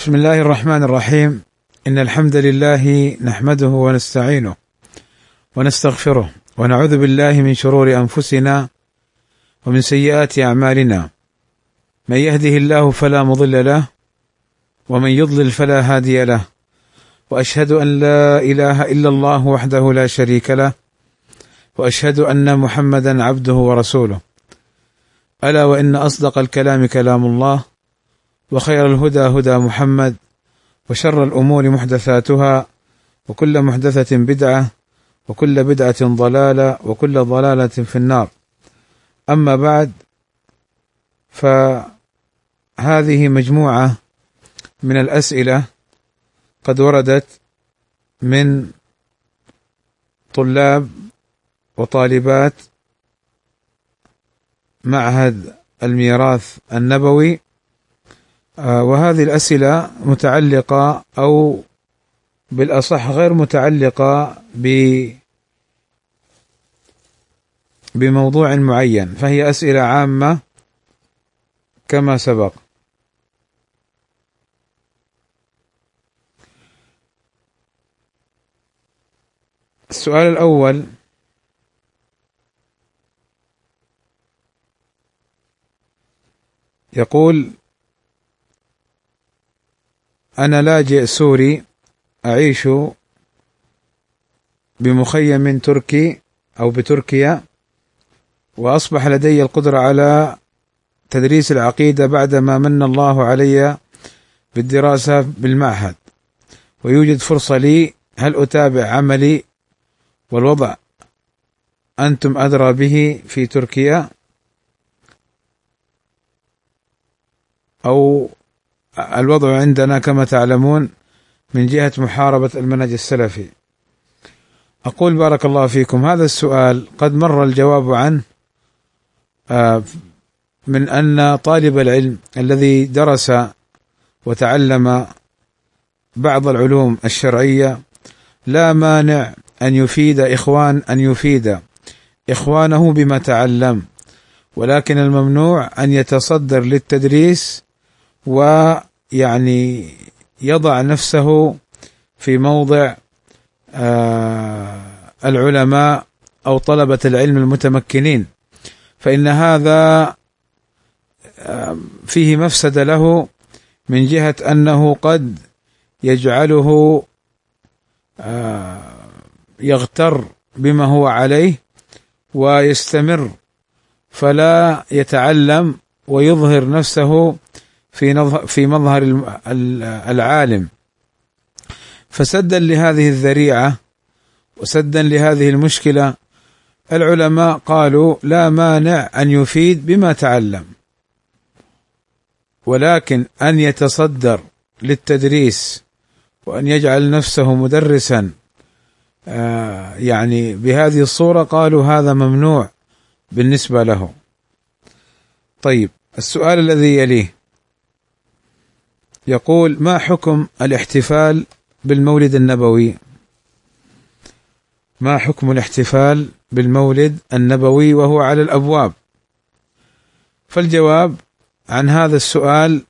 بسم الله الرحمن الرحيم. إن الحمد لله نحمده ونستعينه ونستغفره ونعوذ بالله من شرور أنفسنا ومن سيئات أعمالنا، من يهده الله فلا مضل له ومن يضلل فلا هادي له، وأشهد أن لا إله إلا الله وحده لا شريك له، وأشهد أن محمدا عبده ورسوله. ألا وإن أصدق الكلام كلام الله، وخير الهدى هدى محمد، وشر الأمور محدثاتها، وكل محدثة بدعة، وكل بدعة ضلالة، وكل ضلالة في النار. أما بعد، فهذه مجموعة من الأسئلة قد وردت من طلاب وطالبات معهد الميراث النبوي، وهذه الأسئلة متعلقة أو بالأصح غير متعلقة بموضوع معين، فهي أسئلة عامة كما سبق. السؤال الأول: يقول: أنا لاجئ سوري أعيش بمخيم تركي أو بتركيا، وأصبح لدي القدرة على تدريس العقيدة بعدما من الله علي بالدراسة بالمعهد، ويوجد فرصة لي، هل أتابع عملي والوضع أنتم أدرى به في تركيا، أو الوضع عندنا كما تعلمون من جهة محاربة المنهج السلفي؟ أقول بارك الله فيكم، هذا السؤال قد مر الجواب عنه، من أن طالب العلم الذي درس وتعلم بعض العلوم الشرعية لا مانع أن يفيد إخوانه بما تعلم، ولكن الممنوع أن يتصدر للتدريس ويعني يضع نفسه في موضع العلماء أو طلبة العلم المتمكنين، فإن هذا فيه مفسدة له، من جهة أنه قد يجعله يغتر بما هو عليه ويستمر فلا يتعلم ويظهر نفسه في مظهر العالم. فسدا لهذه الذريعة وسدا لهذه المشكلة، العلماء قالوا لا مانع أن يفيد بما تعلم، ولكن أن يتصدر للتدريس وأن يجعل نفسه مدرسا يعني بهذه الصورة، قالوا هذا ممنوع بالنسبة له. طيب، السؤال الذي يليه يقول: ما حكم الاحتفال بالمولد النبوي؟ ما حكم الاحتفال بالمولد النبوي وهو على الأبواب؟ فالجواب عن هذا السؤال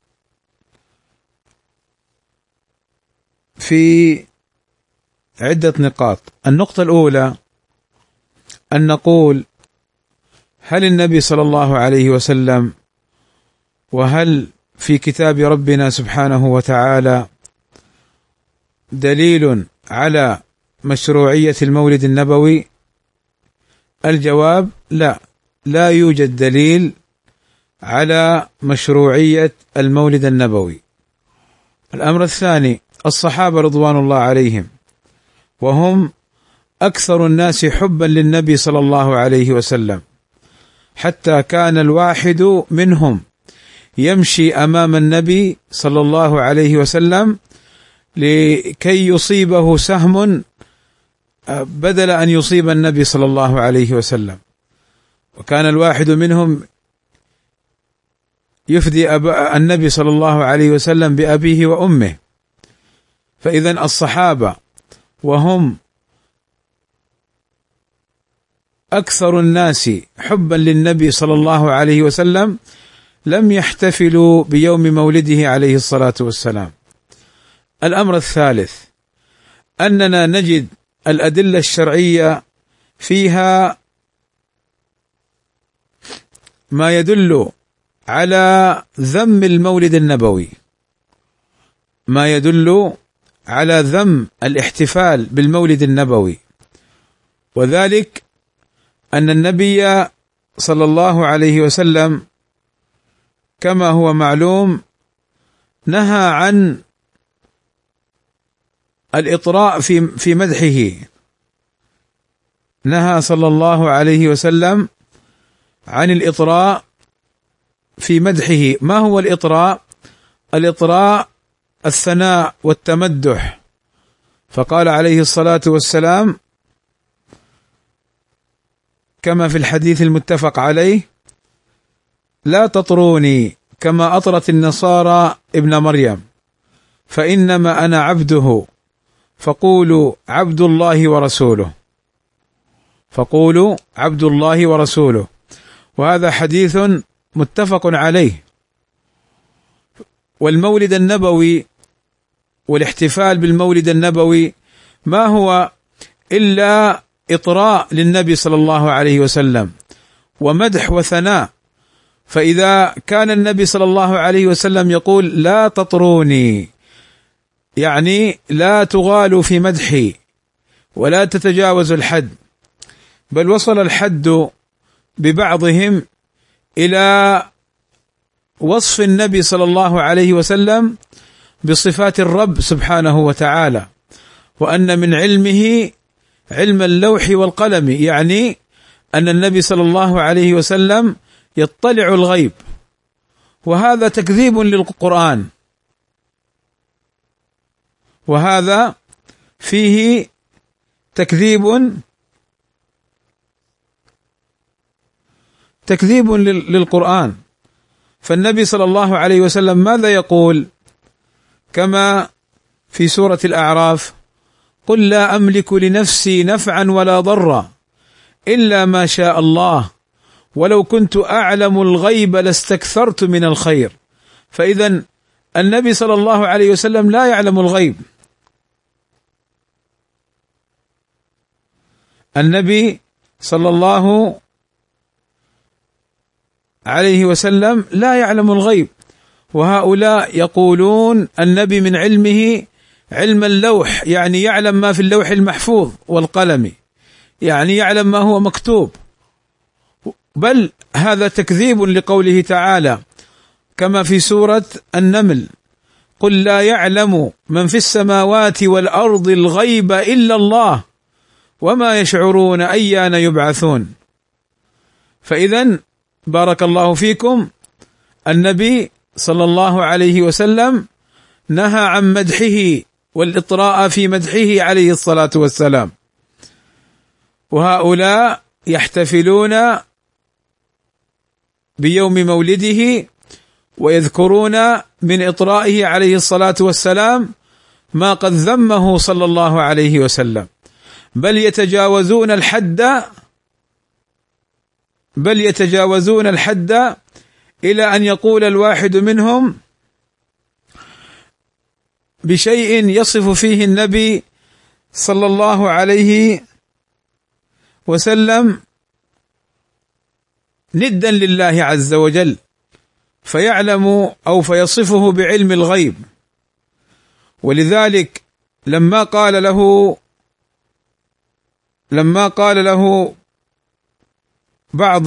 في عدة نقاط. النقطة الأولى أن نقول: هل النبي صلى الله عليه وسلم وهل في كتاب ربنا سبحانه وتعالى دليل على مشروعية المولد النبوي؟ الجواب: لا يوجد دليل على مشروعية المولد النبوي. الأمر الثاني: الصحابة رضوان الله عليهم وهم أكثر الناس حبا للنبي صلى الله عليه وسلم، حتى كان الواحد منهم يمشي أمام النبي صلى الله عليه وسلم لكي يصيبه سهم بدل أن يصيب النبي صلى الله عليه وسلم، وكان الواحد منهم يفدي النبي صلى الله عليه وسلم بأبيه وأمه. فإذن الصحابة وهم أكثر الناس حبا للنبي صلى الله عليه وسلم لم يحتفلوا بيوم مولده عليه الصلاة والسلام، الأمر الثالث أننا نجد الأدلة الشرعية فيها ما يدل على ذم المولد النبوي، ما يدل على ذم الاحتفال بالمولد النبوي، وذلك أن النبي صلى الله عليه وسلم كما هو معلوم نهى عن الإطراء في مدحه، نهى صلى الله عليه وسلم عن الإطراء في مدحه. ما هو الإطراء؟ الإطراء الثناء والتمدح، فقال عليه الصلاة والسلام كما في الحديث المتفق عليه: لا تطروني كما أطرت النصارى ابن مريم، فإنما أنا عبده، فقولوا عبد الله ورسوله، فقولوا عبد الله ورسوله. وهذا حديث متفق عليه. والمولد النبوي والاحتفال بالمولد النبوي ما هو إلا إطراء للنبي صلى الله عليه وسلم ومدح وثناء. فإذا كان النبي صلى الله عليه وسلم يقول لا تطروني، يعني لا تغالوا في مدحي ولا تتجاوزوا الحد، بل وصل الحد ببعضهم إلى وصف النبي صلى الله عليه وسلم بصفات الرب سبحانه وتعالى، وأن من علمه علم اللوح والقلم، يعني أن النبي صلى الله عليه وسلم يطلع الغيب، وهذا تكذيب للقرآن، وهذا فيه تكذيب للقرآن. فالنبي صلى الله عليه وسلم ماذا يقول؟ كما في سورة الأعراف: قل لا أملك لنفسي نفعا ولا ضرا إلا ما شاء الله ولو كنت أعلم الغيب لاستكثرت من الخير. فإذا النبي صلى الله عليه وسلم لا يعلم الغيب، النبي صلى الله عليه وسلم لا يعلم الغيب. وهؤلاء يقولون النبي من علمه علم اللوح، يعني يعلم ما في اللوح المحفوظ والقلم، يعني يعلم ما هو مكتوب، بل هذا تكذيب لقوله تعالى كما في سورة النمل: قل لا يعلم من في السماوات والأرض الغيب إلا الله وما يشعرون أيان يبعثون. فإذن بارك الله فيكم، النبي صلى الله عليه وسلم نهى عن مدحه والإطراء في مدحه عليه الصلاة والسلام، وهؤلاء يحتفلون بيوم مولده ويذكرون من إطرائه عليه الصلاة والسلام ما قد ذمه صلى الله عليه وسلم، بل يتجاوزون الحد إلى أن يقول الواحد منهم بشيء يصف فيه النبي صلى الله عليه وسلم ندا لله عز وجل، فيعلم أو فيصفه بعلم الغيب. ولذلك لما قال له بعض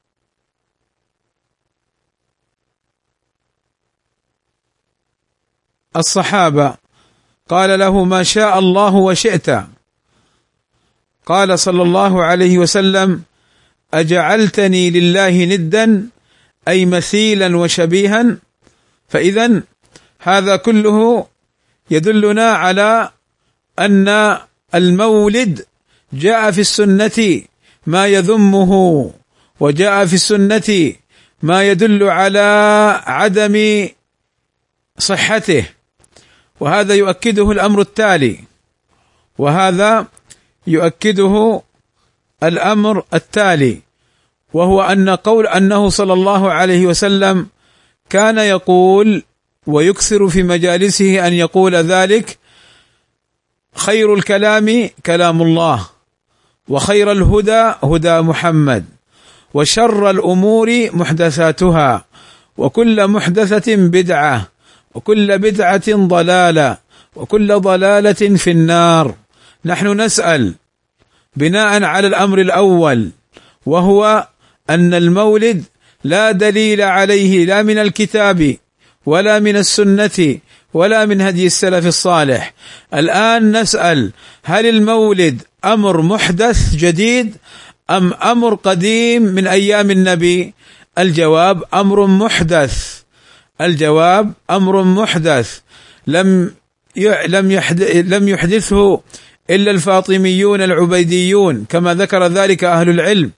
الصحابة، قال له ما شاء الله وشئت، قال صلى الله عليه وسلم: أجعلتني لله ندا، أي مثيلا وشبيها. فإذن هذا كله يدلنا على أن المولد جاء في السنة ما يذمه، وجاء في السنة ما يدل على عدم صحته. وهذا يؤكده الأمر التالي، وهذا يؤكده الأمر التالي، وهو أنه صلى الله عليه وسلم كان يقول ويكثر في مجالسه أن يقول ذلك: خير الكلام كلام الله، وخير الهدى هدى محمد، وشر الأمور محدثاتها، وكل محدثة بدعة، وكل بدعة ضلالة، وكل ضلالة في النار. نحن نسأل بناء على الأمر الأول، وهو أن المولد لا دليل عليه لا من الكتاب ولا من السنة ولا من هدي السلف الصالح. الآن نسأل: هل المولد أمر محدث جديد أم أمر قديم من أيام النبي؟ الجواب: أمر محدث. الجواب: أمر محدث لم يحدثه إلا الفاطميون العبيديون كما ذكر ذلك أهل العلم،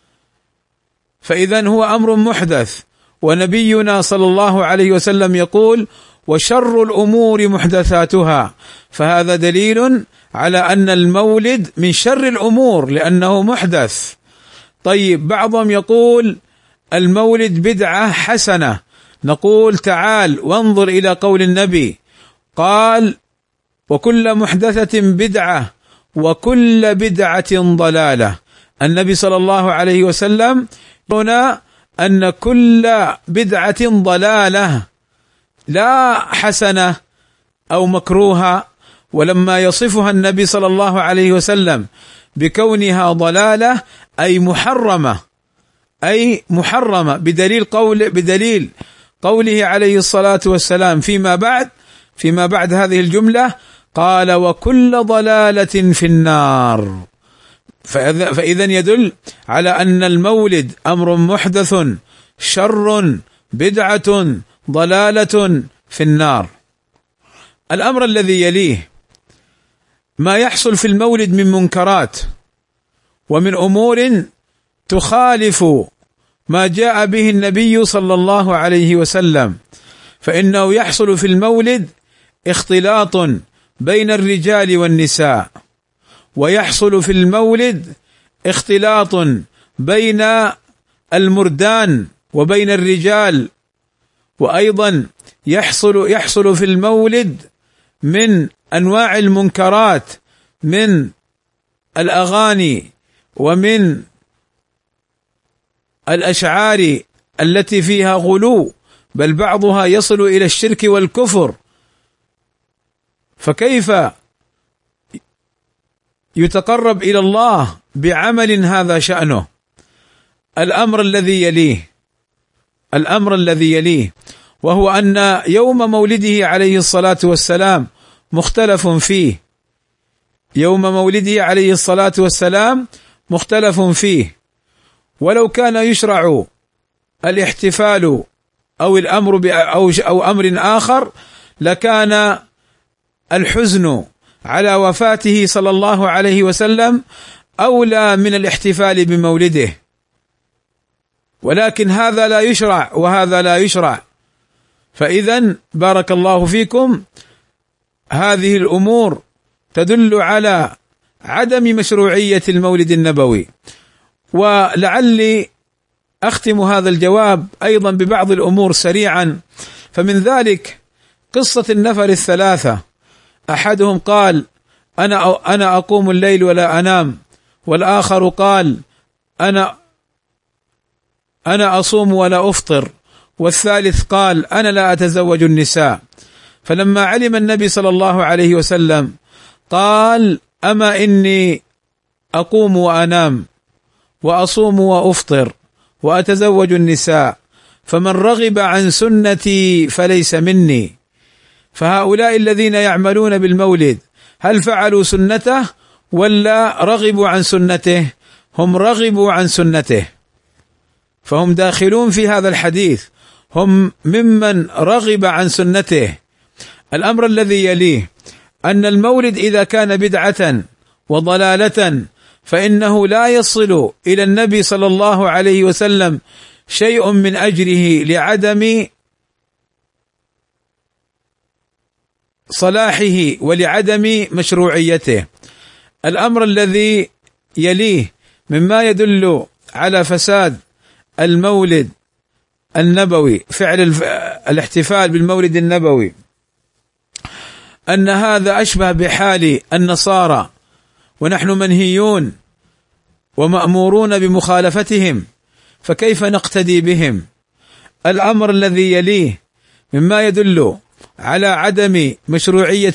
فإذن هو أمر محدث. ونبينا صلى الله عليه وسلم يقول: وشر الأمور محدثاتها، فهذا دليل على أن المولد من شر الأمور لأنه محدث. طيب، بعضهم يقول المولد بدعة حسنة، نقول: تعال وانظر إلى قول النبي، قال: وكل محدثة بدعة وكل بدعة ضلالة. النبي صلى الله عليه وسلم هنا أن كل بدعة ضلالة لا حسنة أو مكروهة، ولما يصفها النبي صلى الله عليه وسلم بكونها ضلالة أي محرمة بدليل قوله عليه الصلاة والسلام فيما بعد هذه الجملة قال: وكل ضلالة في النار. فإذن يدل على أن المولد أمر محدث شر بدعة ضلالة في النار. الأمر الذي يليه ما يحصل في المولد من منكرات ومن أمور تخالف ما جاء به النبي صلى الله عليه وسلم، فإنه يحصل في المولد اختلاط بين الرجال والنساء، ويحصل في المولد اختلاط بين المردان وبين الرجال، وأيضا يحصل في المولد من أنواع المنكرات من الأغاني ومن الأشعار التي فيها غلو، بل بعضها يصل إلى الشرك والكفر. فكيف يتقرب إلى الله بعمل هذا شأنه؟ الأمر الذي يليه وهو أن يوم مولده عليه الصلاة والسلام مختلف فيه. يوم مولده عليه الصلاة والسلام مختلف فيه، ولو كان يشرع الاحتفال أو الأمر أو أمر آخر لكان الحزن على وفاته صلى الله عليه وسلم أولى من الاحتفال بمولده، ولكن هذا لا يشرع وهذا لا يشرع. فإذن بارك الله فيكم، هذه الأمور تدل على عدم مشروعية المولد النبوي. ولعلي أختم هذا الجواب أيضا ببعض الأمور سريعا، فمن ذلك قصة النفر الثلاثة، أحدهم قال: أنا أقوم الليل ولا أنام، والآخر قال: أنا أصوم ولا أفطر، والثالث قال: أنا لا أتزوج النساء. فلما علم النبي صلى الله عليه وسلم قال: أما إني أقوم وأنام وأصوم وأفطر وأتزوج النساء، فمن رغب عن سنتي فليس مني. فهؤلاء الذين يعملون بالمولد هل فعلوا سنته ولا رغبوا عن سنته؟ هم رغبوا عن سنته، فهم داخلون في هذا الحديث، هم ممن رغب عن سنته. الأمر الذي يليه أن المولد إذا كان بدعة وضلالة فإنه لا يصل إلى النبي صلى الله عليه وسلم شيء من أجره لعدم صلاحه ولعدم مشروعيته. الأمر الذي يليه مما يدل على فساد المولد النبوي، فعل الاحتفال بالمولد النبوي أن هذا أشبه بحال النصارى، ونحن منهيون ومأمورون بمخالفتهم، فكيف نقتدي بهم؟ الأمر الذي يليه مما يدل على عدم مشروعية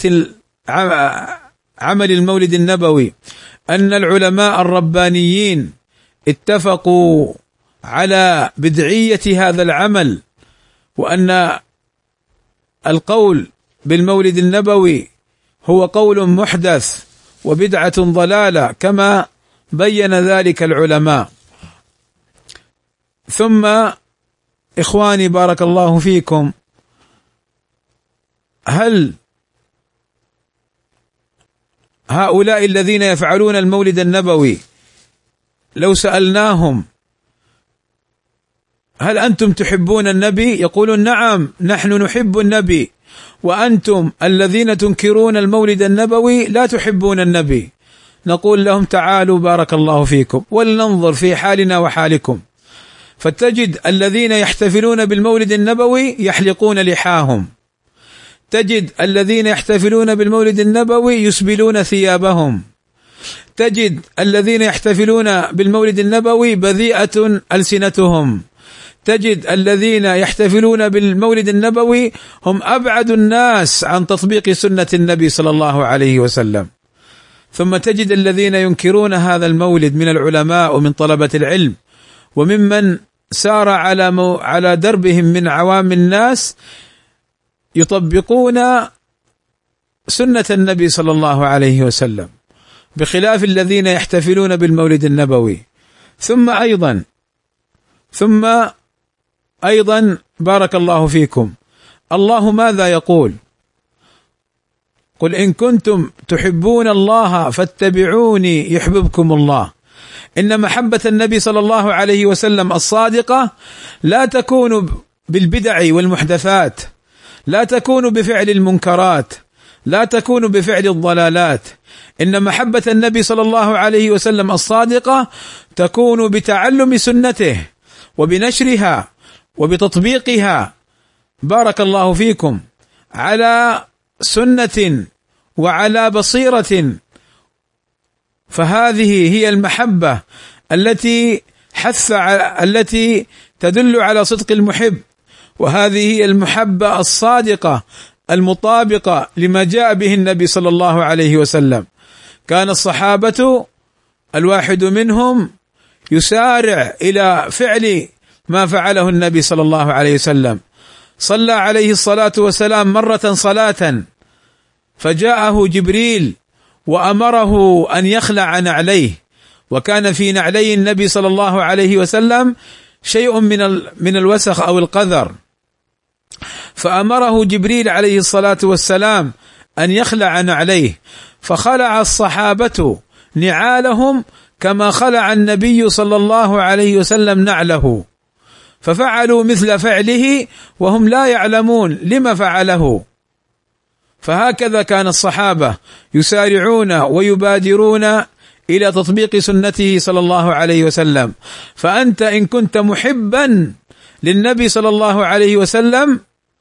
عمل المولد النبوي أن العلماء الربانيين اتفقوا على بدعية هذا العمل، وأن القول بالمولد النبوي هو قول محدث وبدعة ضلالة كما بين ذلك العلماء. ثم إخواني بارك الله فيكم، هل هؤلاء الذين يفعلون المولد النبوي لو سألناهم هل أنتم تحبون النبي؟ يقولون نعم نحن نحب النبي، وأنتم الذين تنكرون المولد النبوي لا تحبون النبي. نقول لهم تعالوا بارك الله فيكم ولننظر في حالنا وحالكم، فتجد الذين يحتفلون بالمولد النبوي يحلقون لحاهم، تجد الذين يحتفلون بالمولد النبوي يسبلون ثيابهم، تجد الذين يحتفلون بالمولد النبوي بذيئة ألسنتهم، تجد الذين يحتفلون بالمولد النبوي هم أبعد الناس عن تطبيق سنة النبي صلى الله عليه وسلم. ثم تجد الذين ينكرون هذا المولد من العلماء ومن طلبة العلم وممن سار على دربهم من عوام الناس يطبقون سنة النبي صلى الله عليه وسلم، بخلاف الذين يحتفلون بالمولد النبوي. ثم أيضا بارك الله فيكم، الله ماذا يقول؟ قل إن كنتم تحبون الله فاتبعوني يحببكم الله. إن محبة النبي صلى الله عليه وسلم الصادقة لا تكون بالبدع والمحدثات، لا تكون بفعل المنكرات، لا تكون بفعل الضلالات. إن محبة النبي صلى الله عليه وسلم الصادقة تكون بتعلم سنته وبنشرها وبتطبيقها بارك الله فيكم على سنة وعلى بصيرة. فهذه هي المحبة التي التي تدل على صدق المحب، وهذه هي المحبة الصادقة المطابقة لما جاء به النبي صلى الله عليه وسلم. كان الصحابة الواحد منهم يسارع إلى فعل ما فعله النبي صلى الله عليه وسلم. صلى عليه الصلاة والسلام مرة صلاة فجاءه جبريل وأمره أن يخلع نعليه، وكان في نعلي النبي صلى الله عليه وسلم شيء من الوسخ أو القذر، فأمره جبريل عليه الصلاة والسلام أن يخلع نعليه، فخلع الصحابة نعالهم كما خلع النبي صلى الله عليه وسلم نعله، ففعلوا مثل فعله وهم لا يعلمون لما فعله. فهكذا كان الصحابة يسارعون ويبادرون إلى تطبيق سنته صلى الله عليه وسلم. فأنت إن كنت محبا للنبي صلى الله عليه وسلم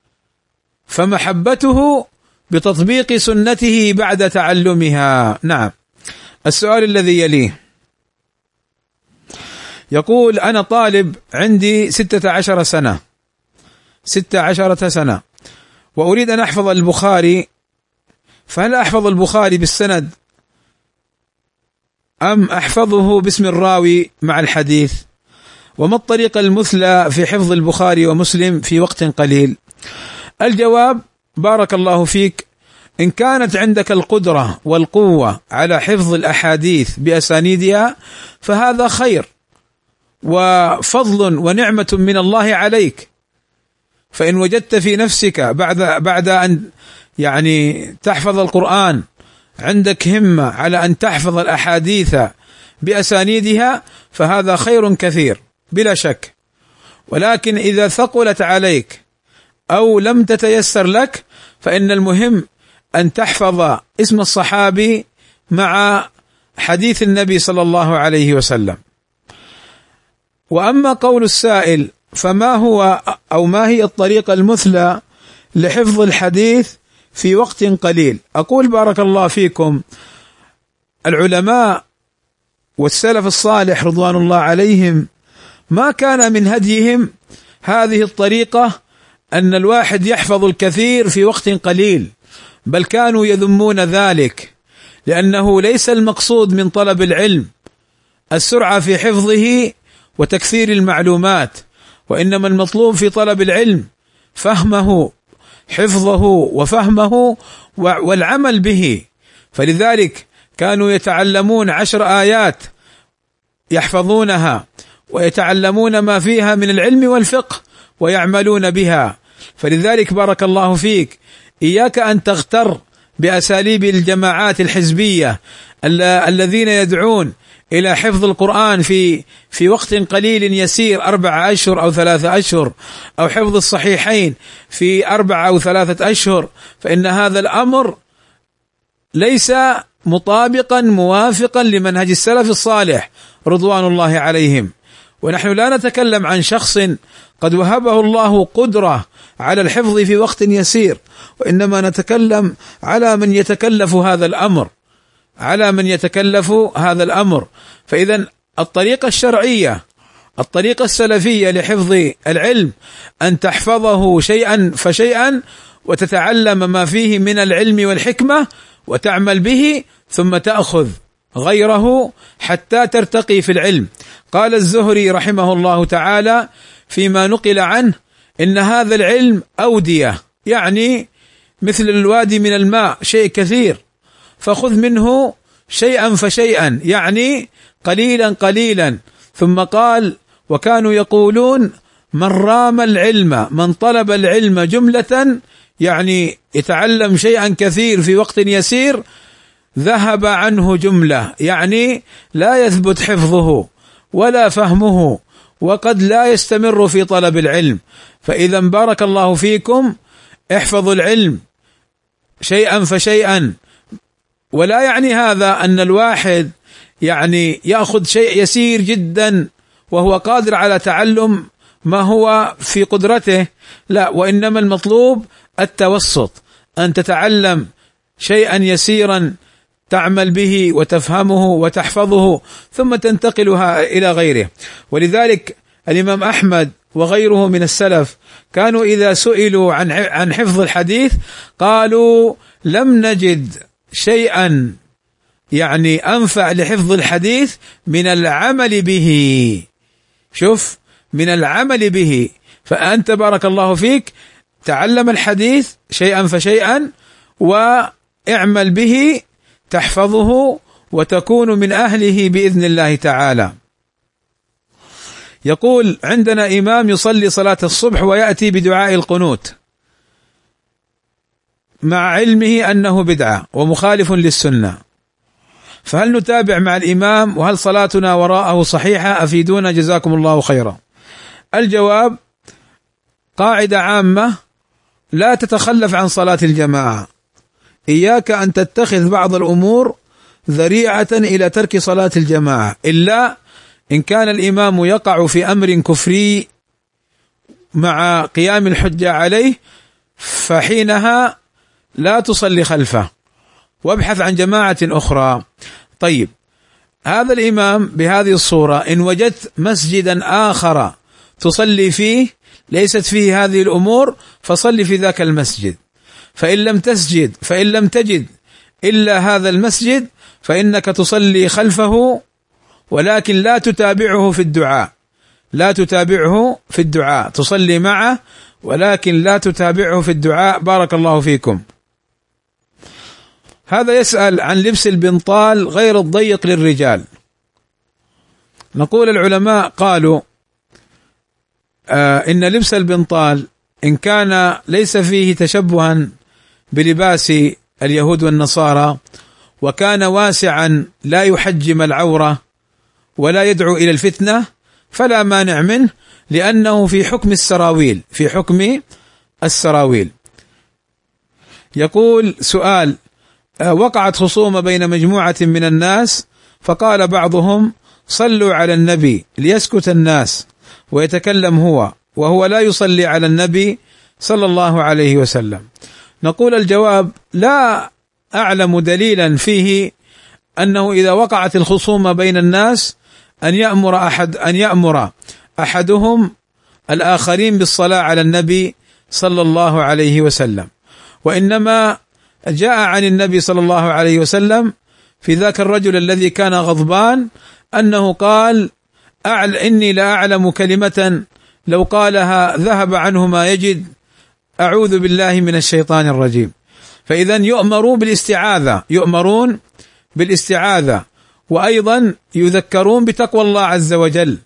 فمحبته بتطبيق سنته بعد تعلمها. نعم. السؤال الذي يليه يقول: أنا طالب عندي 16 سنة وأريد أن أحفظ البخاري، فهل أحفظ البخاري بالسند أم أحفظه باسم الراوي مع الحديث؟ وما الطريقة المثلى في حفظ البخاري ومسلم في وقت قليل؟ الجواب: بارك الله فيك، إن كانت عندك القدرة والقوة على حفظ الأحاديث بأسانيدها فهذا خير وفضل ونعمة من الله عليك. فإن وجدت في نفسك بعد أن تحفظ القرآن عندك همة على أن تحفظ الأحاديث بأسانيدها فهذا خير كثير بلا شك. ولكن إذا ثقلت عليك أو لم تتيسر لك فإن المهم أن تحفظ اسم الصحابي مع حديث النبي صلى الله عليه وسلم. وأما قول السائل فما هو أو ما هي الطريقة المثلى لحفظ الحديث في وقت قليل؟ أقول بارك الله فيكم، العلماء والسلف الصالح رضوان الله عليهم ما كان من هديهم هذه الطريقة أن الواحد يحفظ الكثير في وقت قليل، بل كانوا يذمون ذلك، لأنه ليس المقصود من طلب العلم السرعة في حفظه وتكثير المعلومات، وإنما المطلوب في طلب العلم فهمه، حفظه وفهمه والعمل به. فلذلك كانوا يتعلمون 10 آيات يحفظونها ويتعلمون ما فيها من العلم والفقه ويعملون بها. فلذلك بارك الله فيك إياك أن تغتر بأساليب الجماعات الحزبية الذين يدعون إلى حفظ القرآن في وقت قليل يسير 4 أشهر أو 3 أشهر، أو حفظ الصحيحين في 4 أو 3 أشهر، فإن هذا الأمر ليس مطابقا موافقا لمنهج السلف الصالح رضوان الله عليهم. ونحن لا نتكلم عن شخص قد وهبه الله قدرة على الحفظ في وقت يسير، وإنما نتكلم على من يتكلف هذا الأمر، فإذا الطريقة الشرعية، الطريقة السلفية لحفظ العلم أن تحفظه شيئا فشيئا وتتعلم ما فيه من العلم والحكمة وتعمل به، ثم تأخذ غيره حتى ترتقي في العلم. قال الزهري رحمه الله تعالى فيما نقل عنه: إن هذا العلم أودية، يعني مثل الوادي من الماء، شيء كثير، فخذ منه شيئا فشيئا، يعني قليلا قليلا. ثم قال: وكانوا يقولون من رام العلم، من طلب العلم جملة، يعني يتعلم شيئا كثير في وقت يسير، ذهب عنه جملة، يعني لا يثبت حفظه ولا فهمه، وقد لا يستمر في طلب العلم. فإذا بارك الله فيكم احفظوا العلم شيئا فشيئا، ولا يعني هذا أن الواحد يعني يأخذ شيء يسير جدا وهو قادر على تعلم ما هو في قدرته، لا، وإنما المطلوب التوسط، أن تتعلم شيئا يسيرا تعمل به وتفهمه وتحفظه ثم تنتقلها إلى غيره. ولذلك الإمام أحمد وغيره من السلف كانوا إذا سئلوا عن حفظ الحديث قالوا: لم نجد شيئا يعني أنفع لحفظ الحديث من العمل به. شوف، من العمل به. فأنت بارك الله فيك تعلم الحديث شيئا فشيئا واعمل به، تحفظه وتكون من أهله بإذن الله تعالى. يقول: عندنا إمام يصلي صلاة الصبح ويأتي بدعاء القنوت مع علمه أنه بدعة ومخالف للسنة، فهل نتابع مع الإمام؟ وهل صلاتنا وراءه صحيحة؟ أفيدونا جزاكم الله خيرا. الجواب: قاعدة عامة: لا تتخلف عن صلاة الجماعة. إياك أن تتخذ بعض الأمور ذريعة إلى ترك صلاة الجماعة، إلا إن كان الإمام يقع في أمر كفري مع قيام الحجة عليه، فحينها لا تصلي خلفه وابحث عن جماعة أخرى. طيب، هذا الإمام بهذه الصورة إن وجدت مسجدا آخر تصلي فيه ليست فيه هذه الأمور فصلي في ذاك المسجد، فإن لم تجد إلا هذا المسجد فإنك تصلي خلفه، ولكن لا تتابعه في الدعاء، تصلي معه ولكن لا تتابعه في الدعاء. بارك الله فيكم. هذا يسأل عن لبس البنطال غير الضيق للرجال. نقول العلماء قالوا إن لبس البنطال إن كان ليس فيه تشبها بلباس اليهود والنصارى، وكان واسعا لا يحجم العورة ولا يدعو إلى الفتنة، فلا مانع منه، لأنه في حكم السراويل. يقول: سؤال: وقعت خصومة بين مجموعة من الناس، فقال بعضهم: صلوا على النبي ليسكت الناس ويتكلم هو، وهو لا يصلي على النبي صلى الله عليه وسلم؟ نقول الجواب: لا أعلم دليلا فيه أنه إذا وقعت الخصومة بين الناس أن يأمر أحدهم الآخرين بالصلاة على النبي صلى الله عليه وسلم، وإنما جاء عن النبي صلى الله عليه وسلم في ذاك الرجل الذي كان غضبان أنه قال: إني لا أعلم كلمة لو قالها ذهب عنه ما يجد، أعوذ بالله من الشيطان الرجيم. فإذا يؤمرون بالاستعاذة، وأيضا يذكرون بتقوى الله عز وجل،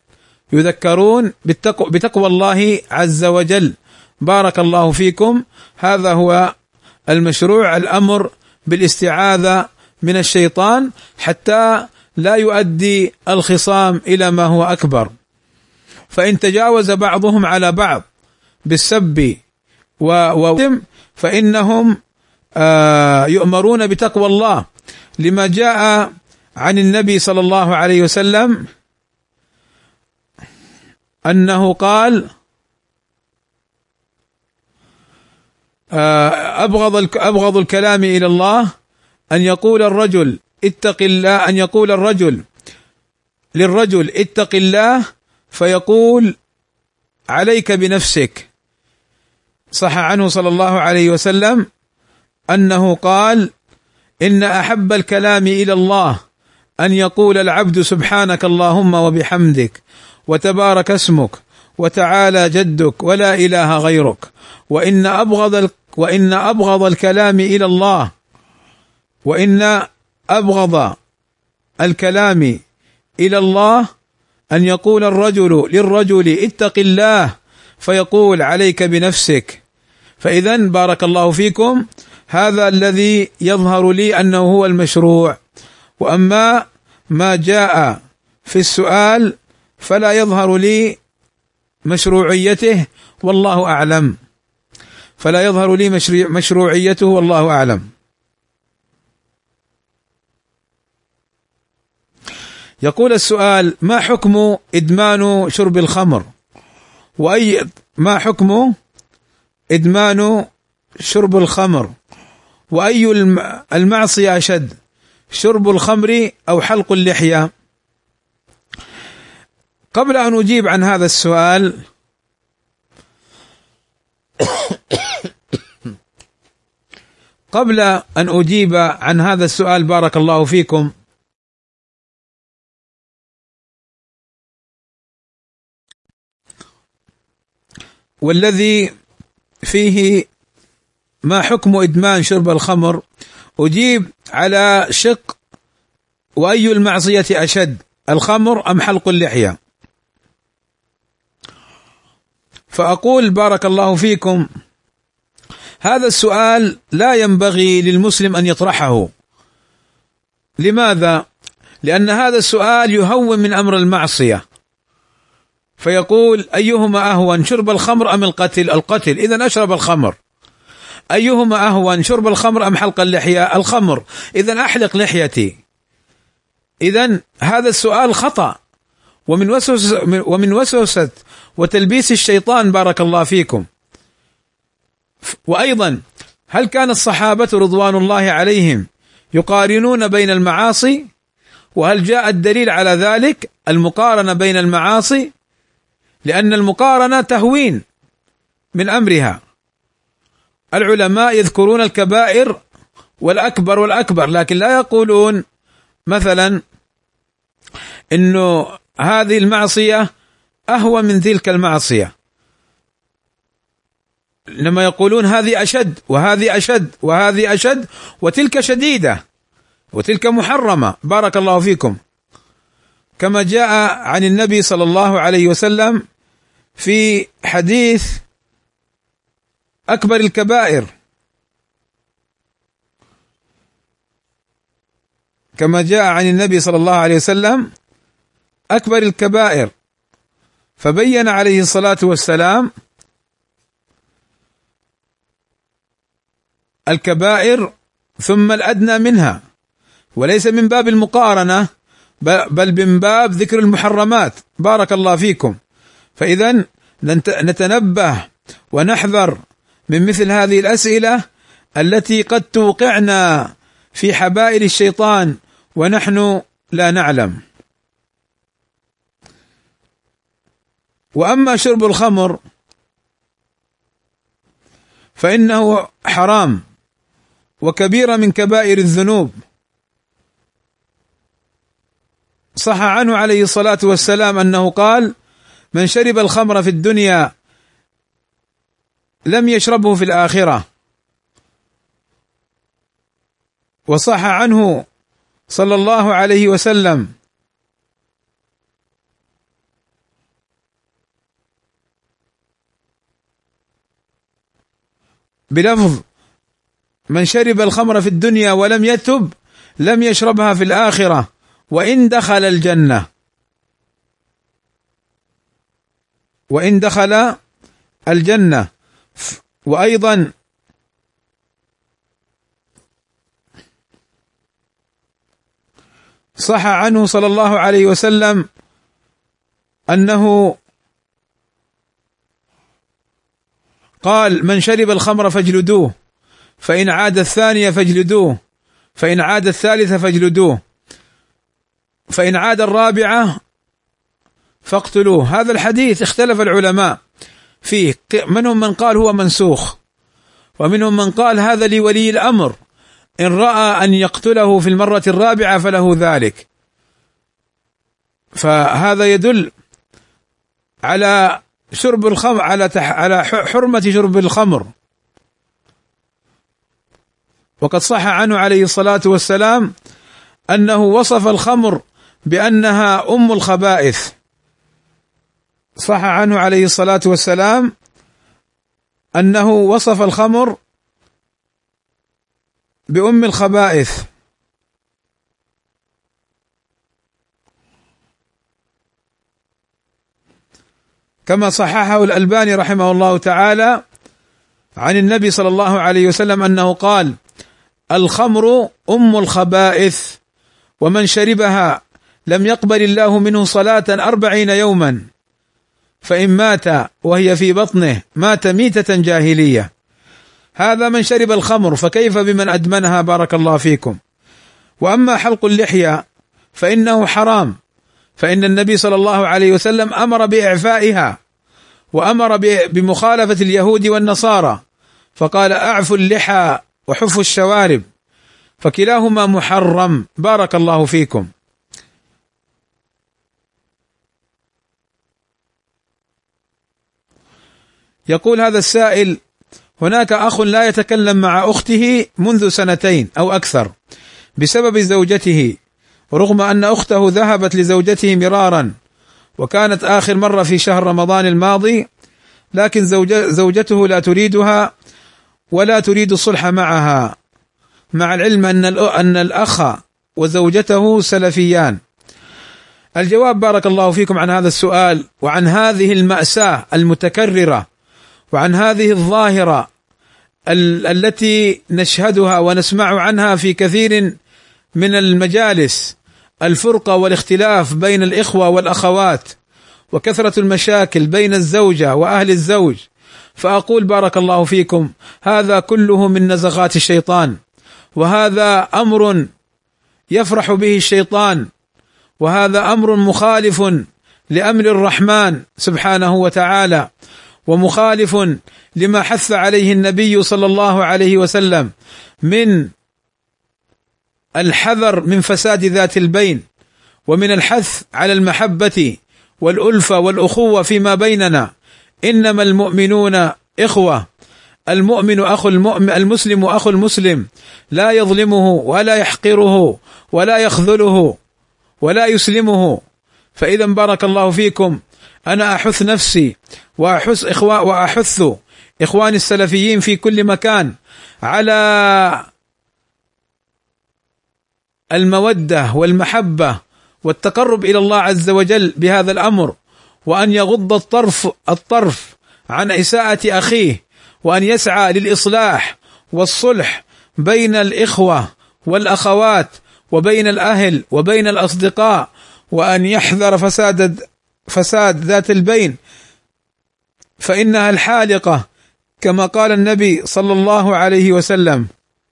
بتقوى الله عز وجل. بارك الله فيكم. هذا هو المشروع، الأمر بالاستعاذة من الشيطان حتى لا يؤدي الخصام إلى ما هو أكبر. فإن تجاوز بعضهم على بعض بالسب فإنهم يؤمرون بتقوى الله، لما جاء عن النبي صلى الله عليه وسلم أنه قال: أبغض الكلام إلى الله أن يقول الرجل للرجل اتق الله فيقول عليك بنفسك. صح عنه صلى الله عليه وسلم أنه قال: إن أحب الكلام إلى الله أن يقول العبد سبحانك اللهم وبحمدك وتبارك اسمك وتعالى جدك ولا إله غيرك. وإن أبغض الكلام إلى الله أن يقول الرجل للرجل اتق الله فيقول عليك بنفسك. فإذا بارك الله فيكم، هذا الذي يظهر لي أنه هو المشروع، وأما ما جاء في السؤال فلا يظهر لي مشروعيته والله أعلم، والله أعلم. يقول السؤال: ما حكم إدمان شرب الخمر؟ ما حكم إدمان شرب الخمر؟ وأي المعصية أشد، شرب الخمر أو حلق اللحية؟ قبل أن أجيب عن هذا السؤال بارك الله فيكم، والذي فيه ما حكم إدمان شرب الخمر، أجيب على شق: وأي المعصية أشد، الخمر أم حلق اللحية؟ فأقول بارك الله فيكم: هذا السؤال لا ينبغي للمسلم أن يطرحه. لماذا؟ لأن هذا السؤال يهون من أمر المعصية، فيقول: أيهما أهون، شرب الخمر أم القتل؟ إذن أشرب الخمر. أيهما أهون، شرب الخمر أم حلق اللحية؟ الخمر. إذن أحلق لحيتي. إذن هذا السؤال خطأ، ومن وسوسة وتلبيس الشيطان. بارك الله فيكم. وأيضا، هل كان الصحابة رضوان الله عليهم يقارنون بين المعاصي؟ وهل جاء الدليل على ذلك، المقارنة بين المعاصي؟ لأن المقارنة تهوين من أمرها. العلماء يذكرون الكبائر والأكبر، لكن لا يقولون مثلا إنه هذه المعصية أهوى من تلك المعصية، إنما يقولون هذه أشد وهذه أشد وهذه أشد، وتلك شديدة وتلك محرمة. بارك الله فيكم. كما جاء عن النبي صلى الله عليه وسلم في حديث أكبر الكبائر، كما جاء عن النبي صلى الله عليه وسلم أكبر الكبائر، فبين عليه الصلاة والسلام الكبائر ثم الأدنى منها، وليس من باب المقارنة بل من باب ذكر المحرمات. بارك الله فيكم. فإذن نتنبه ونحذر من مثل هذه الأسئلة التي قد توقعنا في حبائل الشيطان ونحن لا نعلم. وأما شرب الخمر فإنه حرام وكبيرة من كبائر الذنوب. صح عنه عليه الصلاة والسلام أنه قال: من شرب الخمر في الدنيا لم يشربه في الآخرة. وصح عنه صلى الله عليه وسلم بلفظ: من شرب الخمر في الدنيا ولم يتب لم يشربها في الآخرة وإن دخل الجنة. وإن دخل الجنة. وأيضا صح عنه صلى الله عليه وسلم أنه قال: من شرب الخمر فاجلدوه، فإن عاد الثانية فاجلدوه، فإن عاد الثالثة فاجلدوه، فإن عاد الرابعة فاقتلوه. هذا الحديث اختلف العلماء فيه، منهم من قال هو منسوخ، ومنهم من قال هذا لولي الأمر، إن رأى أن يقتله في المرة الرابعة فله ذلك. فهذا يدل على شرب الخمر، على حرمة شرب الخمر. وقد صح عنه عليه الصلاة والسلام أنه وصف الخمر بأنها أم الخبائث. صح عنه عليه الصلاة والسلام أنه وصف الخمر بأم الخبائث. كما صححه الألباني رحمه الله تعالى عن النبي صلى الله عليه وسلم أنه قال: الخمر أم الخبائث، ومن شربها لم يقبل الله منه صلاة 40 يوما، فإن مات وهي في بطنه مات ميتة جاهلية. هذا من شرب الخمر، فكيف بمن أدمنها؟ بارك الله فيكم. وأما حلق اللحية فإنه حرام، فإن النبي صلى الله عليه وسلم أمر بإعفائها، وأمر بمخالفة اليهود والنصارى، فقال: أعفوا اللحى وحفوا الشوارب، فكلاهما محرم. بارك الله فيكم. يقول هذا السائل: هناك أخ لا يتكلم مع أخته منذ 2 أو أكثر بسبب زوجته، رغم أن أخته ذهبت لزوجته مرارا، وكانت آخر مرة في شهر رمضان الماضي، لكن زوجته لا تريدها ولا تريد الصلح معها، مع العلم أن الأخ وزوجته سلفيان. الجواب بارك الله فيكم عن هذا السؤال وعن هذه المأساة المتكررة وعن هذه الظاهرة التي نشهدها ونسمع عنها في كثير من المجالس، الفرقة والاختلاف بين الإخوة والأخوات، وكثرة المشاكل بين الزوجة وأهل الزوج. فأقول بارك الله فيكم: هذا كله من نزغات الشيطان، وهذا أمر يفرح به الشيطان، وهذا أمر مخالف لأمر الرحمن سبحانه وتعالى، ومخالف لما حث عليه النبي صلى الله عليه وسلم من الحذر من فساد ذات البين، ومن الحث على المحبة والألفة والأخوة فيما بيننا. إنما المؤمنون إخوة، المؤمن أخو المؤمن، المسلم أخو المسلم، لا يظلمه ولا يحقره ولا يخذله ولا يسلمه. فإذا بارك الله فيكم، أنا أحث نفسي وأحث إخواني السلفيين في كل مكان على المودة والمحبة والتقرب إلى الله عز وجل بهذا الأمر، وأن يغض الطرف عن إساءة أخيه، وأن يسعى للإصلاح والصلح بين الإخوة والأخوات وبين الأهل وبين الأصدقاء، وأن يحذر فساد ذات البين فإنها الحالقة، كما قال النبي صلى الله عليه وسلم: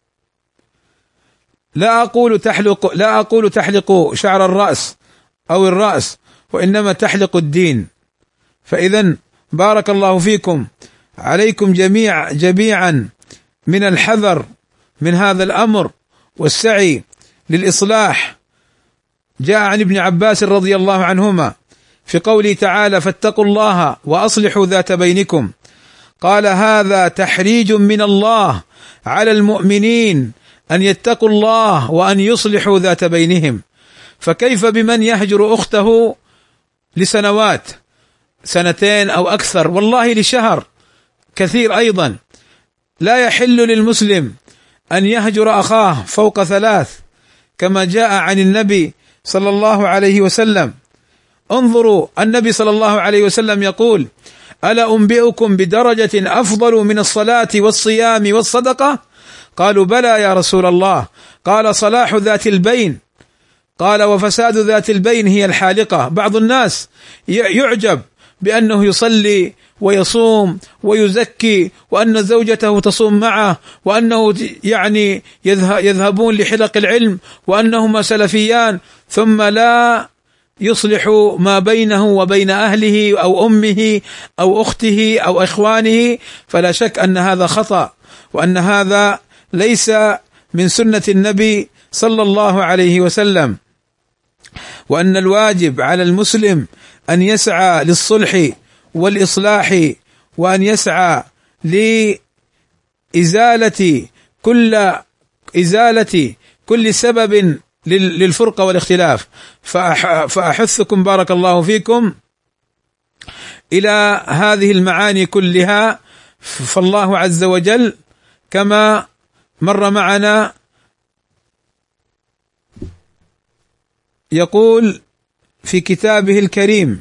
لا أقول تحلق شعر الرأس أو الرأس، وإنما تحلق الدين. فإذا بارك الله فيكم، عليكم جميعا من الحذر من هذا الأمر والسعي للإصلاح. جاء عن ابن عباس رضي الله عنهما في قوله تعالى: فاتقوا الله وأصلحوا ذات بينكم، قال: هذا تحريج من الله على المؤمنين أن يتقوا الله وأن يصلحوا ذات بينهم. فكيف بمن يهجر أخته لسنوات، 2 أو أكثر، والله لشهر كثير أيضا. لا يحل للمسلم أن يهجر أخاه فوق 3، كما جاء عن النبي صلى الله عليه وسلم. انظروا، النبي صلى الله عليه وسلم يقول: ألا أنبئكم بدرجة أفضل من الصلاة والصيام والصدقة؟ قالوا: بلى يا رسول الله. قال: صلاح ذات البين. قال: وفساد ذات البين هي الحالقة. بعض الناس يعجب بأنه يصلي ويصوم ويزكي، وأن زوجته تصوم معه، وأنه يعني يذهبون لحلق العلم، وأنهما سلفيان، ثم لا يصلح ما بينه وبين أهله أو أمه أو أخته أو إخوانه. فلا شك أن هذا خطأ، وأن هذا ليس من سنة النبي صلى الله عليه وسلم، وأن الواجب على المسلم أن يسعى للصلح والإصلاح، وأن يسعى لإزالة كل سبب للفرقة والاختلاف. فأحثكم بارك الله فيكم إلى هذه المعاني كلها. فالله عز وجل كما مر معنا يقول في كتابه الكريم: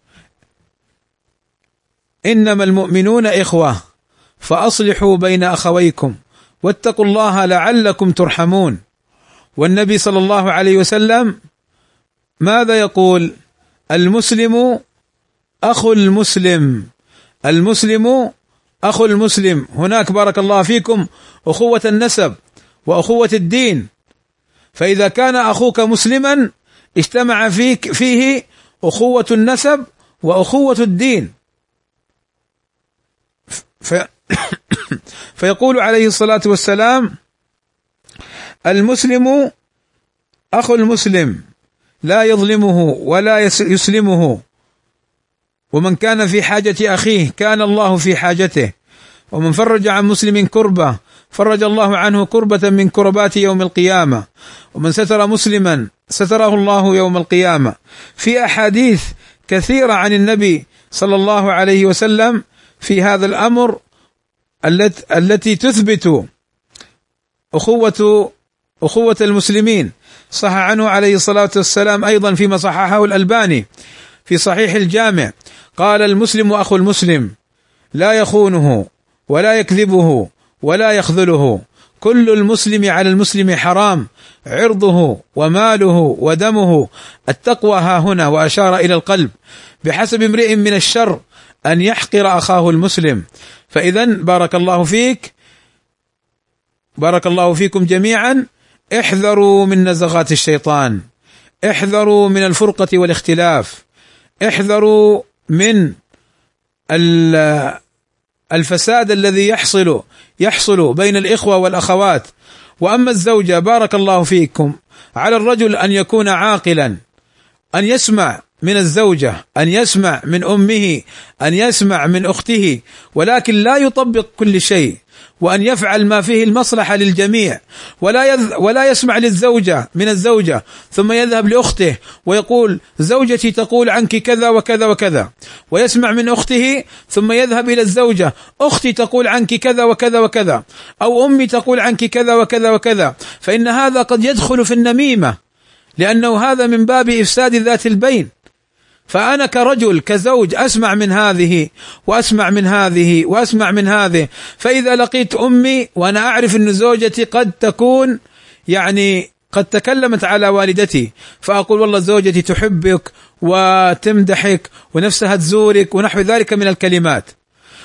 إنما المؤمنون إخوة فأصلحوا بين أخويكم واتقوا الله لعلكم ترحمون. والنبي صلى الله عليه وسلم ماذا يقول؟ المسلم أخو المسلم، المسلم أخو المسلم. هناك بارك الله فيكم أخوة النسب وأخوة الدين، فإذا كان أخوك مسلما اجتمع فيه أخوة النسب وأخوة الدين. فيقول عليه الصلاة والسلام: المسلم أخو المسلم لا يظلمه ولا يسلمه، ومن كان في حاجة أخيه كان الله في حاجته، ومن فرج عن مسلم كربة فرج الله عنه كربة من كربات يوم القيامة، ومن ستر مسلما ستره الله يوم القيامة. في أحاديث كثيرة عن النبي صلى الله عليه وسلم في هذا الأمر التي تثبت أخوة المسلمين. صح عنه عليه الصلاة والسلام أيضا فيما صححه الألباني في صحيح الجامع، قال: المسلم أخو المسلم لا يخونه ولا يكذبه ولا يخذله، كل المسلم على المسلم حرام، عرضه وماله ودمه. التقوى ها هنا، وأشار إلى القلب. بحسب امرئ من الشر أن يحقر أخاه المسلم. فإذن بارك الله فيك، بارك الله فيكم جميعا، احذروا من نزغات الشيطان، احذروا من الفرقة والاختلاف، احذروا من الفساد الذي يحصل بين الإخوة والأخوات. وأما الزوجة بارك الله فيكم، على الرجل أن يكون عاقلا، أن يسمع من الزوجة، أن يسمع من أمه، أن يسمع من أخته، ولكن لا يطبق كل شيء، وأن يفعل ما فيه المصلحة للجميع، ولا يسمع للزوجة من الزوجة ثم يذهب لأخته ويقول: زوجتي تقول عنك كذا وكذا وكذا، ويسمع من أخته ثم يذهب إلى الزوجة: أختي تقول عنك كذا وكذا وكذا، أو أمي تقول عنك كذا وكذا وكذا. فإن هذا قد يدخل في النميمة، لأنه هذا من باب إفساد ذات البين. فأنا كرجل كزوج أسمع من هذه وأسمع من هذه وأسمع من هذه، فإذا لقيت أمي وأنا أعرف أن زوجتي قد تكون قد تكلمت على والدتي، فأقول: والله زوجتي تحبك وتمدحك ونفسها تزورك ونحو ذلك من الكلمات،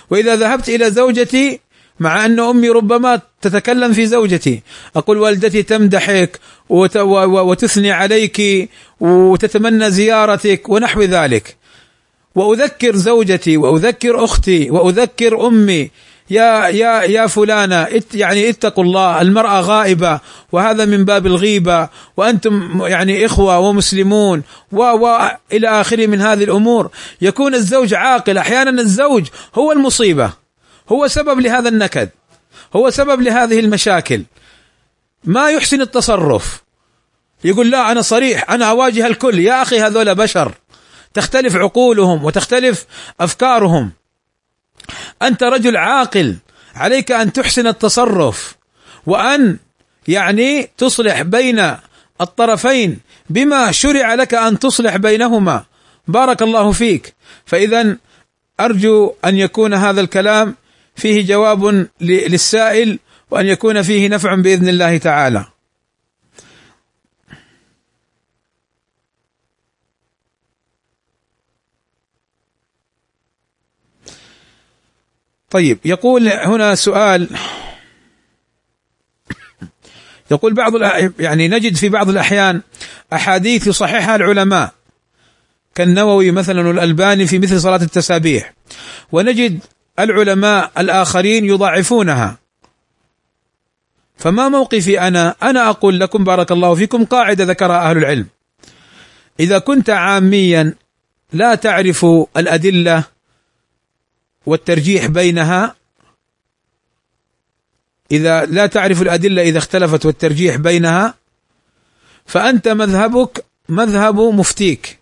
وإذا ذهبت إلى زوجتي، مع أن أمي ربما تتكلم في زوجتي، أقول والدتي تمدحك وتثني عليك وتتمنى زيارتك ونحو ذلك، وأذكر زوجتي وأذكر أختي وأذكر أمي، يا فلانة يعني اتقوا الله، المرأة غائبة وهذا من باب الغيبة، وأنتم يعني إخوة ومسلمون وإلى آخره من هذه الأمور. يكون الزوج عاقل. أحيانا الزوج هو المصيبة، هو سبب لهذا النكد، هو سبب لهذه المشاكل، ما يحسن التصرف، يقول لا أنا صريح، أنا أواجه الكل. يا أخي هذول بشر، تختلف عقولهم وتختلف أفكارهم. أنت رجل عاقل، عليك أن تحسن التصرف وأن يعني تصلح بين الطرفين بما شرع لك أن تصلح بينهما. بارك الله فيك. فإذا أرجو أن يكون هذا الكلام فيه جواب للسائل، وأن يكون فيه نفع بإذن الله تعالى. طيب، يقول هنا سؤال، يقول يعني نجد في بعض الأحيان أحاديث يصححها العلماء كالنووي مثلا والألباني في مثل صلاة التسابيح، ونجد العلماء الآخرين يضاعفونها، فما موقفي أنا أقول لكم بارك الله فيكم قاعدة ذكرها أهل العلم: إذا كنت عاميا لا تعرف الأدلة والترجيح بينها، إذا لا تعرف الأدلة إذا اختلفت والترجيح بينها، فأنت مذهبك مذهب مفتيك.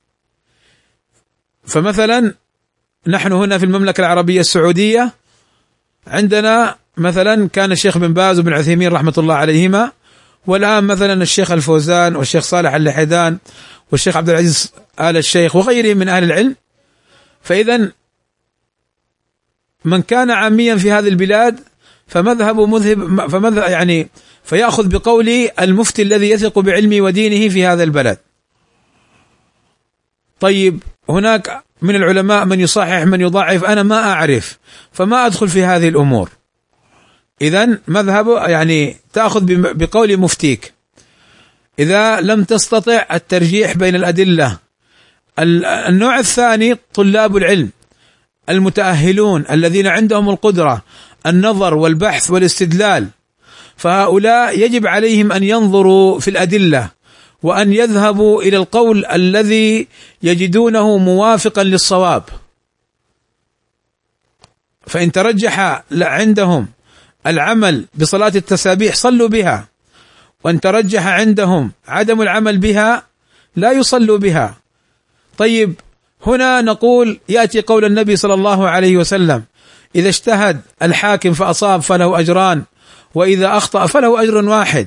فمثلا نحن هنا في المملكة العربية السعودية عندنا مثلا كان الشيخ بن باز وبن عثيمين رحمة الله عليهما، والآن مثلا الشيخ الفوزان والشيخ صالح اللحيدان والشيخ عبد العزيز آل الشيخ وغيرهم من أهل العلم. فإذا من كان عاميا في هذه البلاد فمذهب يعني فيأخذ بقول المفتي الذي يثق بعلمه ودينه في هذا البلد. طيب هناك من العلماء من يصحح من يضاعف، أنا ما أعرف فما أدخل في هذه الأمور. إذن مذهب يعني تأخذ بقول مفتيك. إذا لم تستطع الترجيح بين الأدلة، النوع الثاني طلاب العلم المتأهلون الذين عندهم القدرة النظر والبحث والاستدلال، فهؤلاء يجب عليهم أن ينظروا في الأدلة وأن يذهبوا إلى القول الذي يجدونه موافقا للصواب. فإن ترجح عندهم العمل بصلاة التسابيح صلوا بها، وإن ترجح عندهم عدم العمل بها لا يصلوا بها. طيب هنا نقول يأتي قول النبي صلى الله عليه وسلم: إذا اجتهد الحاكم فأصاب فله أجران، وإذا أخطأ فله أجر واحد،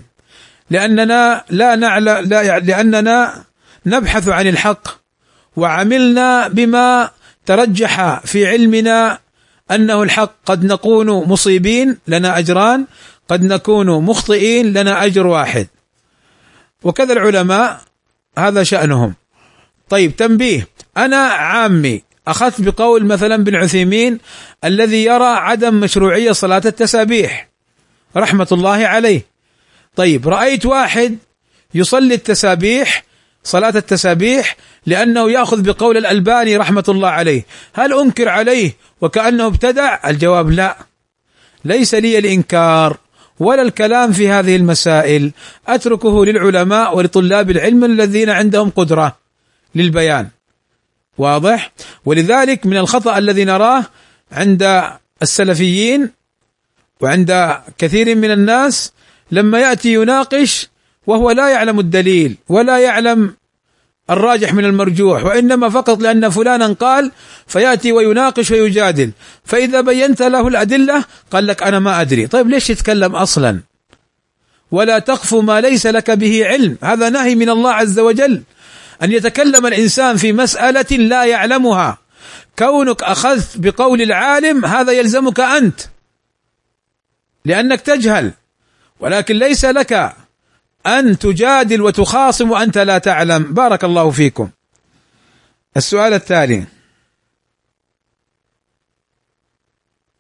لأننا نبحث عن الحق وعملنا بما ترجح في علمنا أنه الحق. قد نكون مصيبين لنا أجران، قد نكون مخطئين لنا أجر واحد، وكذا العلماء هذا شأنهم. طيب تنبيه، أنا عامي أخذت بقول مثلا بن عثيمين الذي يرى عدم مشروعية صلاة التسابيح رحمة الله عليه. طيب رأيت واحد يصلي التسابيح صلاة التسابيح لأنه يأخذ بقول الألباني رحمة الله عليه، هل أنكر عليه وكأنه ابتدع؟ الجواب لا، ليس لي الإنكار ولا الكلام في هذه المسائل، أتركه للعلماء ولطلاب العلم الذين عندهم قدرة للبيان. واضح؟ ولذلك من الخطأ الذي نراه عند السلفيين وعند كثير من الناس لما يأتي يناقش وهو لا يعلم الدليل ولا يعلم الراجح من المرجوح، وإنما فقط لأن فلانا قال فيأتي ويناقش ويجادل، فإذا بينت له الأدلة قال لك أنا ما أدري. طيب ليش تتكلم أصلا؟ ولا تقف ما ليس لك به علم، هذا نهي من الله عز وجل أن يتكلم الإنسان في مسألة لا يعلمها. كونك أخذت بقول العالم هذا يلزمك أنت لأنك تجهل، ولكن ليس لك أن تجادل وتخاصم وأنت لا تعلم. بارك الله فيكم. السؤال التالي: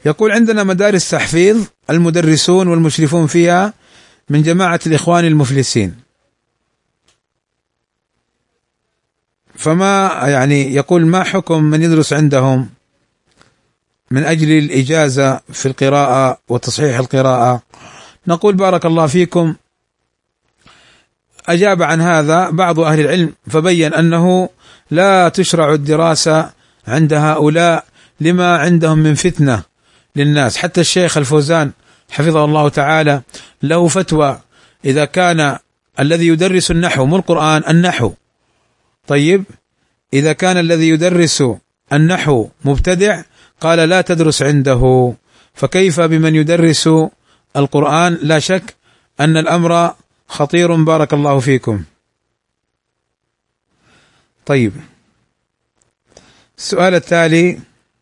يقول عندنا مدارس تحفيظ المدرسون والمشرفون فيها من جماعة الإخوان المفلسين، فما يعني يقول ما حكم من يدرس عندهم من أجل الإجازة في القراءة وتصحيح القراءة؟ نقول بارك الله فيكم، أجاب عن هذا بعض أهل العلم فبين أنه لا تشرع الدراسة عند هؤلاء لما عندهم من فتنة للناس. حتى الشيخ الفوزان حفظه الله تعالى له فتوى إذا كان الذي يدرس النحو مو القرآن النحو، طيب إذا كان الذي يدرس النحو مبتدع قال لا تدرس عنده، فكيف بمن يدرس القرآن؟ لا شك أن الأمر خطير بارك الله فيكم. طيب السؤال التالي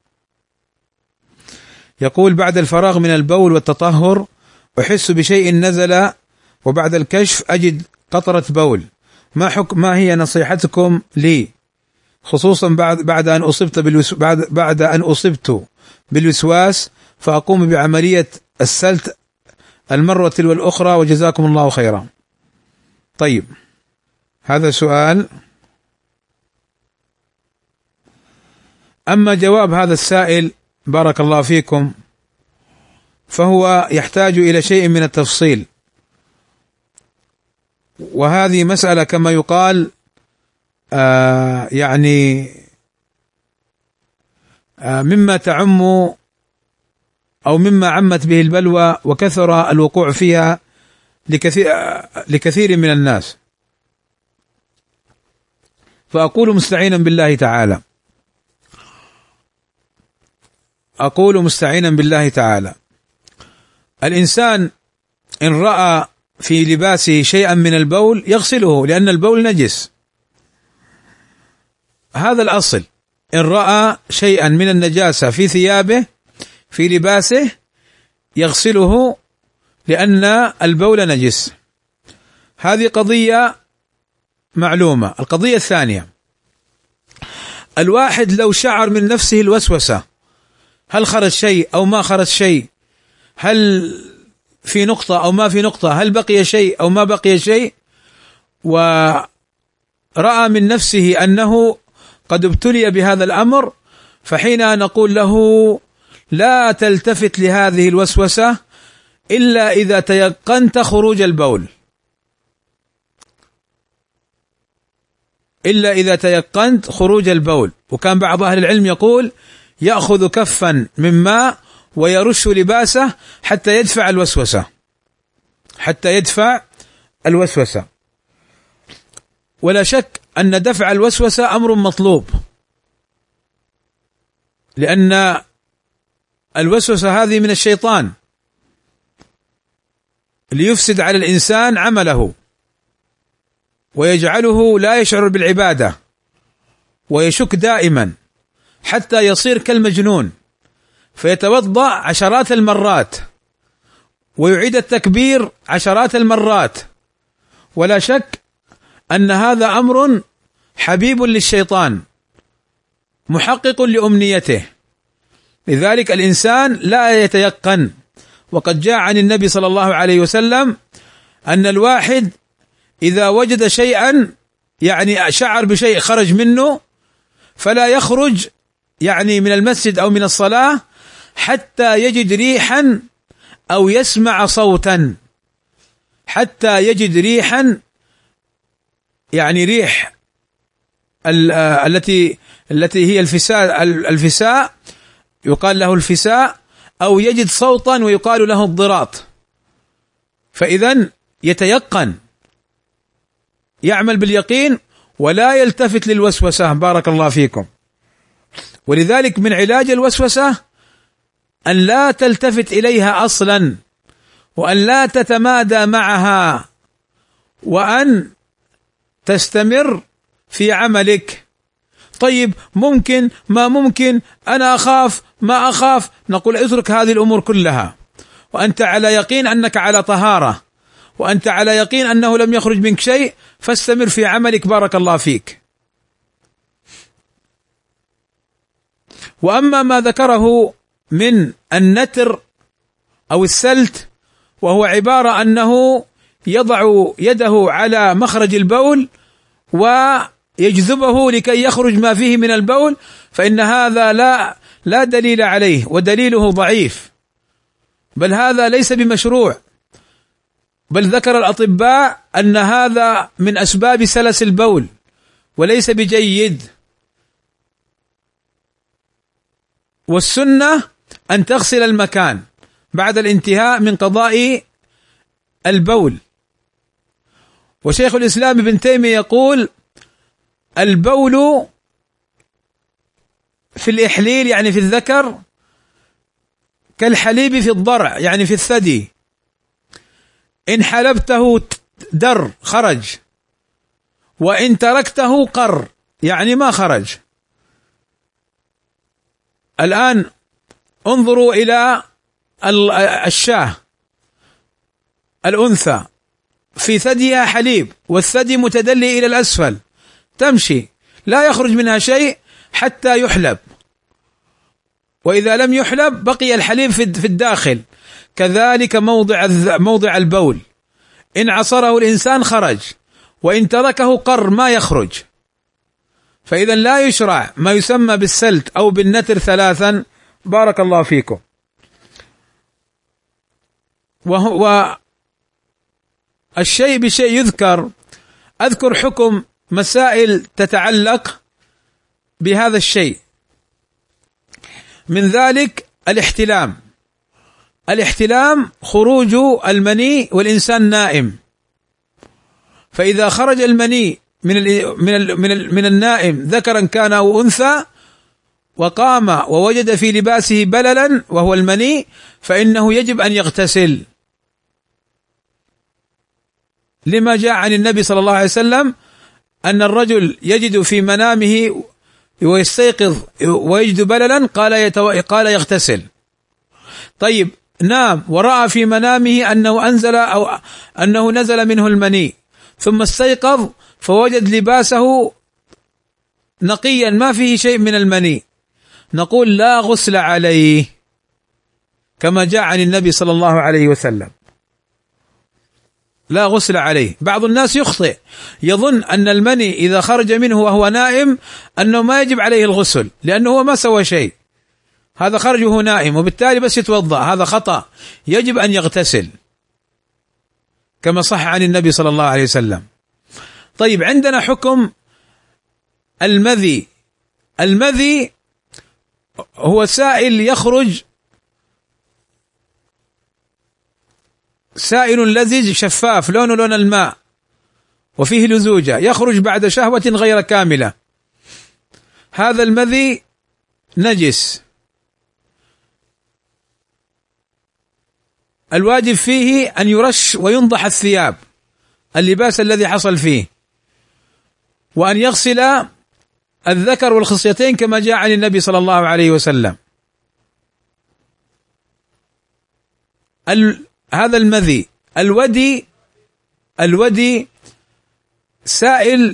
يقول بعد الفراغ من البول والتطهر أحس بشيء نزل وبعد الكشف أجد قطرة بول، ما هي نصيحتكم لي خصوصا بعد أن أصبت بالوسواس فأقوم بعملية السلت المرة تلو الأخرى وجزاكم الله خيرا. طيب هذا سؤال. أما جواب هذا السائل بارك الله فيكم فهو يحتاج إلى شيء من التفصيل، وهذه مسألة كما يقال يعني مما تعم أو مما عمت به البلوى وكثر الوقوع فيها لكثير من الناس. فأقول مستعينا بالله تعالى الإنسان إن رأى في لباسه شيئا من البول يغسله، لأن البول نجس، هذا الأصل. إن رأى شيئا من النجاسة في ثيابه في لباسه يغسله لأن البول نجس. هذه قضية معلومة. القضية الثانية، الواحد لو شعر من نفسه الوسوسة، هل خرج شيء أو ما خرج شيء، هل في نقطة أو ما في نقطة، هل بقي شيء أو ما بقي شيء، ورأى من نفسه أنه قد ابتلي بهذا الأمر، فحين نقول له لا تلتفت لهذه الوسوسة إلا إذا تيقنت خروج البول، إلا إذا تيقنت خروج البول. وكان بعض أهل العلم يقول يأخذ كفا من ماء ويرش لباسه حتى يدفع الوسوسة. ولا شك أن دفع الوسوسة أمر مطلوب، لأن الوسوسة هذه من الشيطان ليفسد على الإنسان عمله ويجعله لا يشعر بالعبادة ويشك دائما حتى يصير كالمجنون، فيتوضأ عشرات المرات ويعيد التكبير عشرات المرات. ولا شك أن هذا أمر حبيب للشيطان محقق لأمنيته، لذلك الإنسان لا يتيقن. وقد جاء عن النبي صلى الله عليه وسلم أن الواحد إذا وجد شيئا يعني شعر بشيء خرج منه فلا يخرج يعني من المسجد أو من الصلاة حتى يجد ريحا أو يسمع صوتا، حتى يجد ريحا يعني ريح التي هي الفساء يقال له الفساء، أو يجد صوتا ويقال له الضراط. فإذن يتيقن، يعمل باليقين ولا يلتفت للوسوسة بارك الله فيكم. ولذلك من علاج الوسوسة أن لا تلتفت إليها أصلا، وأن لا تتمادى معها، وأن تستمر في عملك. طيب ممكن ما ممكن، أنا أخاف ما أخاف، نقول اترك هذه الأمور كلها وأنت على يقين أنك على طهارة، وأنت على يقين أنه لم يخرج منك شيء، فاستمر في عملك بارك الله فيك. وأما ما ذكره من النتر أو السلت، وهو عبارة أنه يضع يده على مخرج البول ويجذبه لكي يخرج ما فيه من البول، فإن هذا لا دليل عليه، ودليله ضعيف، بل هذا ليس بمشروع، بل ذكر الأطباء أن هذا من أسباب سلس البول وليس بجيد. والسنة أن تغسل المكان بعد الانتهاء من قضاء البول. وشيخ الإسلام ابن تيمية يقول: البول في الإحليل يعني في الذكر كالحليب في الضرع يعني في الثدي، إن حلبته در خرج، وإن تركته قر يعني ما خرج. الآن انظروا إلى الشاة الأنثى في ثديها حليب والثدي متدلي إلى الأسفل، تمشي لا يخرج منها شيء حتى يحلب، وإذا لم يحلب بقي الحليب في الداخل. كذلك موضع البول، إن عصره الإنسان خرج، وإن تركه قر ما يخرج. فإذا لا يشرع ما يسمى بالسلت أو بالنتر ثلاثا. بارك الله فيكم. الشيء بشيء يذكر. أذكر حكم مسائل تتعلق بهذا الشيء، من ذلك الاحتلام خروج المني والإنسان نائم، فإذا خرج المني من النائم ذكرا كان أو أنثى وقام ووجد في لباسه بللا وهو المني، فإنه يجب أن يغتسل، لما جاء عن النبي صلى الله عليه وسلم أن الرجل يجد في منامه ويستيقظ ويجد بللا قال يغتسل. طيب، نام ورأى في منامه أنه نزل منه المني، ثم استيقظ فوجد لباسه نقيا ما فيه شيء من المني، نقول لا غسل عليه كما جاء عن النبي صلى الله عليه وسلم، لا غسل عليه. بعض الناس يخطئ، يظن أن المني إذا خرج منه وهو نائم أنه ما يجب عليه الغسل لأنه هو ما سوى شيء، هذا خرجه نائم وبالتالي بس يتوضأ، هذا خطأ، يجب أن يغتسل كما صح عن النبي صلى الله عليه وسلم. طيب، عندنا حكم المذي هو سائل يخرج، سائل لزج شفاف لونه لون الماء وفيه لزوجة، يخرج بعد شهوة غير كاملة. هذا المذي نجس، الواجب فيه أن يرش وينضح الثياب، اللباس الذي حصل فيه، وأن يغسل الذكر والخصيتين كما جاء عن النبي صلى الله عليه وسلم. هذا المذي. الودي سائل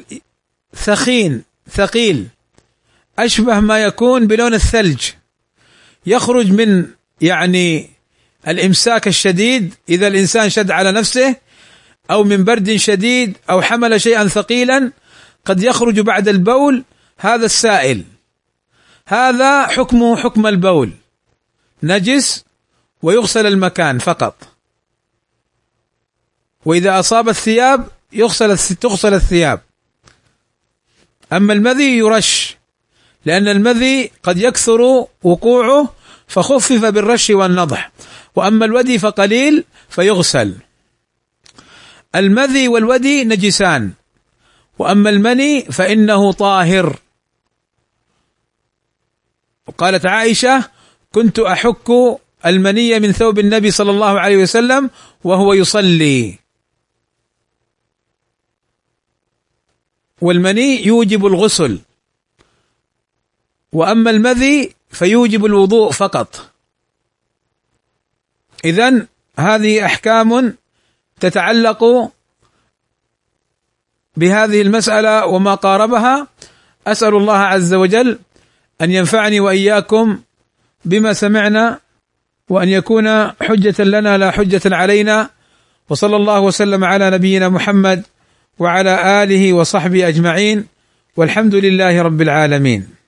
ثقيل أشبه ما يكون بلون الثلج، يخرج من الإمساك الشديد إذا الإنسان شد على نفسه، أو من برد شديد أو حمل شيئا ثقيلا قد يخرج بعد البول. هذا السائل هذا حكمه حكم البول، نجس ويغسل المكان فقط، وإذا أصاب الثياب تغسل الثياب. أما المذي يرش، لأن المذي قد يكثر وقوعه فخفف بالرش والنضح، وأما الودي فقليل فيغسل. المذي والودي نجسان، وأما المني فإنه طاهر. وقالت عائشة: كنت أحك المني من ثوب النبي صلى الله عليه وسلم وهو يصلي. والمني يوجب الغسل، وأما المذي فيوجب الوضوء فقط. إذن هذه أحكام تتعلق بهذه المسألة وما قاربها. أسأل الله عز وجل أن ينفعني وإياكم بما سمعنا، وأن يكون حجة لنا لا حجة علينا. وصلى الله وسلم على نبينا محمد وعلى آله وصحبه أجمعين، والحمد لله رب العالمين.